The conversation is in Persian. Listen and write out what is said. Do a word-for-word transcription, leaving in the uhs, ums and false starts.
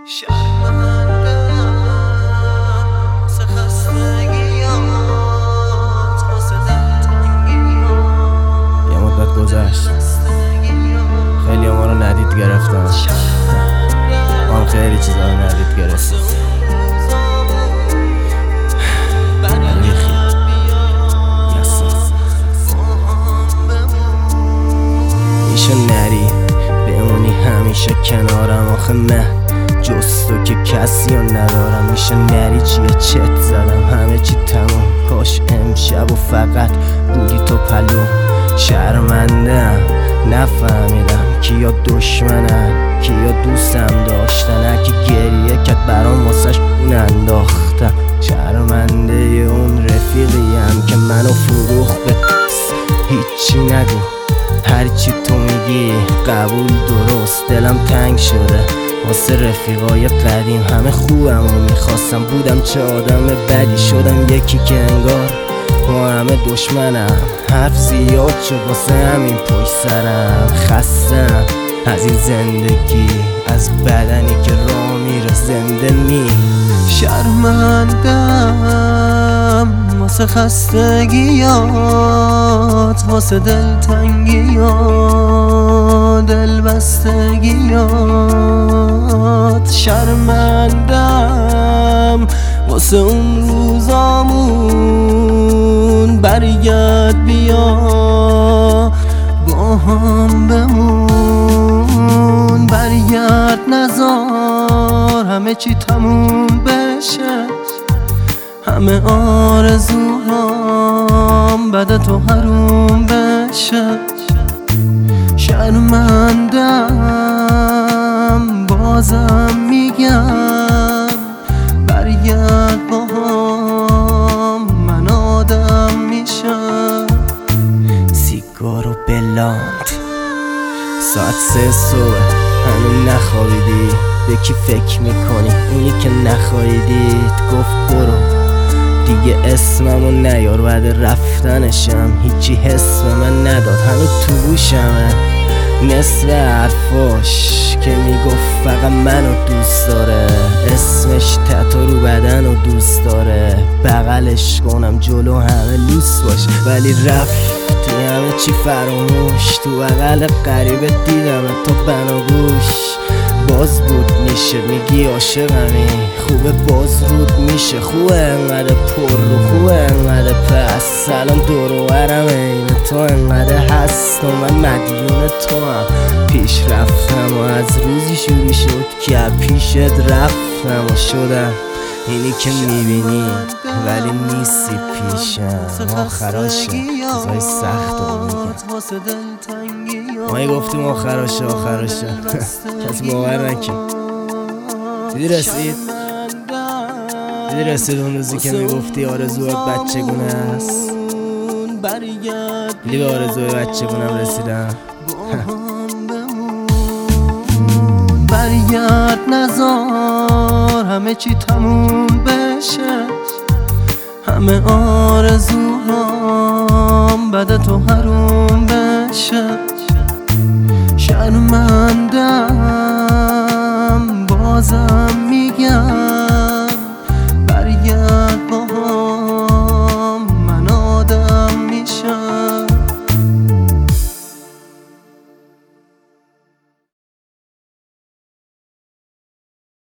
شرمندم واسه خستگیات، واسه دلتنگیات. یه مدت گذشت خیلی ما رو ندید گرفتن، ما خیلی چیزا رو ندید گرفتن. میشه نری بمونی همیشه کنارم، آخه من جز تو که کسی رو ندارم. میشه نری چیه چت زدم همه چی تموم، کاش امشب و فقط بودی تو پلو. شرمندم نفهمیدم کیا دشمنن کیا دوستم داشتن، هرکی گریه کرد برام واسش اون انداختم. شرمنده اون رفیقیم که منو فروخت به هیچی نگو، هرچی تو میگی قبول درست. دلم تنگ شده واسه رفیقای قدیم، همه خوبم و میخواستم بودم چه آدم بدی. شدم یکی که انگار با همه دشمنم، حرف زیاد شد واسه همین پشت سرم. خستم از این زندگی، از بدنی که راه میره زنده نی. شرمندم واسه خستگیات، واسه دلتنگیات، دلبستگیات. شرمندم واسه اون روزامون، برگرد بیا با هم بمون. برگرد نذار همه چی تموم بشه، همه آرزوهام بعد تو حروم بشه. شرمندم بازم میگم برگرد با هم، من آدم میشم. سیگار و بلاند ساعت سه صبح هنوز نخوابیدی، به کی فکر میکنی؟ اونی که نخوابیدید گفت برو دیگه اسممو نیار. بعد رفتنشم هیچی حس به من نداد، هنوز تو گوشمه نصف حرفاش که میگفت فقط منو دوست داره. اسمش تتو رو بدن و دوست داره، بغلش کنم جلو همه لوس باشه. ولی رفتی همه چی فراموش، تو بغل غریبه دیدم تو بناگوش. باز بود میشه میگی عاشقمی، خوبه باز رود میشه، خوبه انقدر پر رو، خوبه انقدر پس. سلام دور و برم این تو انقدر هست و من مدیون تو هم. پیش رفتم و از روزی شروع شد که پیشت رفتم و شدم اینی که میبینی ولی نیستی پیشم. آخراشه چیزای سخت رو میگم، ما یه گفتیم آخراشه آخراشه کسی باور نکن. دیدی رسید دیدی رسید اون روزی که میگفتی آرزوات بچگونه هست. دیدی به آرزوی بچگونم رسیدم. برگرد نذار همه چی تموم بشه، همه آرزوهام بعد تو حروم بشه.